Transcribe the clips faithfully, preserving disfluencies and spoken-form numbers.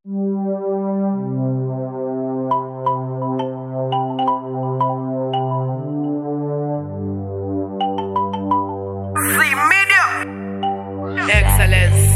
Excellence.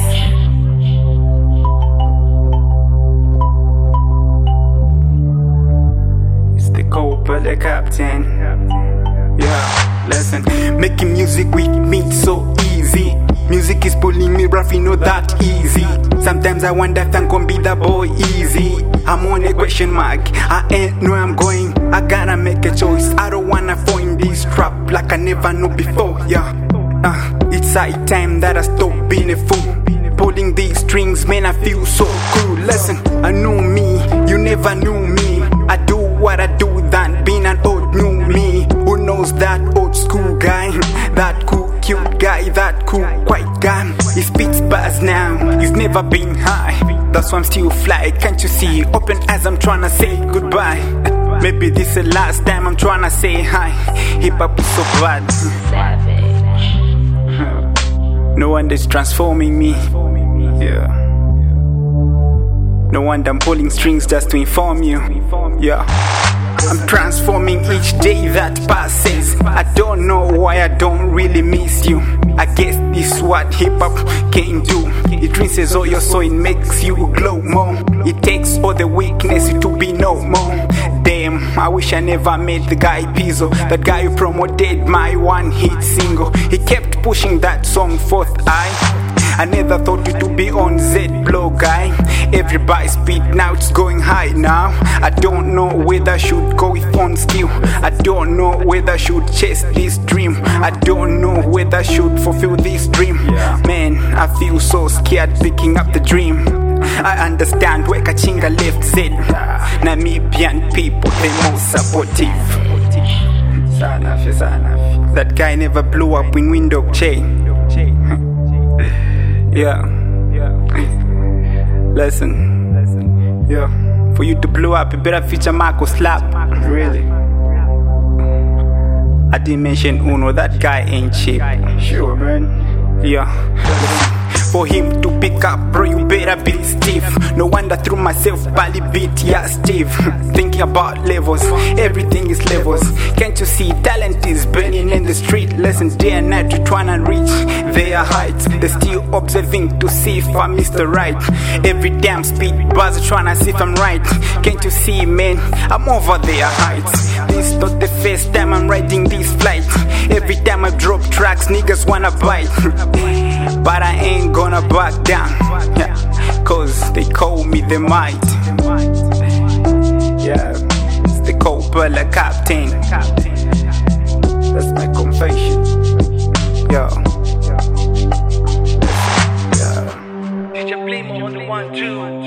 It's the Cooper, the captain. Yeah, listen. Making music with me so easy. Music is pulling me rough, you know that easy. Sometimes I wonder if I'm gonna be the boy easy. I'm on a question mark, I ain't know I'm going. I gotta make a choice, I don't wanna fall in this trap like I never knew before, yeah. Uh, it's high time that I stop being a fool. Pulling these strings, man, I feel so cool. Listen, I know me, you never knew me. I do what I do, that being an old new me. Who knows that old school guy? That cool, cute guy, that cool, quiet guy. He spits bars now, he's never been high. That's why I'm still fly, can't you see? Open eyes, I'm tryna say goodbye. Maybe this is the last time I'm tryna say hi. Hip hop is so bad. Savage. No wonder it's transforming me. Yeah. No wonder I'm pulling strings just to inform you. Yeah. I'm transforming each day that passes. I don't know why I don't really miss you. I guess this is what hip hop can do. It rinses all your soul, it makes you glow more. It takes all the weakness to be no more. Damn, I wish I never met the guy Pizzo, that guy who promoted my one hit single. He kept pushing that song forth. I I never thought it would be on Z-Blow guy. Everybody speed, now it's going high now. I don't know whether I should go with on skill. I don't know whether I should chase this dream. I don't know whether I should fulfill this dream. Man, I feel so scared picking up the dream. I understand where Kachinga left said Namibian people, they most supportive. That guy never blew up in window chain. Yeah. Listen. Yeah. For you to blow up, you better feature Marco Slap. Really? I didn't mention Uno, that guy ain't cheap. Sure, man. Yeah. For him to pick up, bro, you better be stiff. No wonder through myself, Bali beat, yeah, Steve. Thinking about levels, everything is levels. Can't you see talent is burning in the street? Lessons day and night to try and reach their heights. They're still observing to see if I miss the right. Every damn speed buzz trying to see if I'm right. Can't you see, man, I'm over their heights. This not the first time I'm riding this flight. Every time I drop tracks, niggas wanna bite. But I ain't gonna back down, yeah, cause they call me the might. Yeah, it's the Cooper, the captain. That's my confession. Yo. Did you blame on the one, two?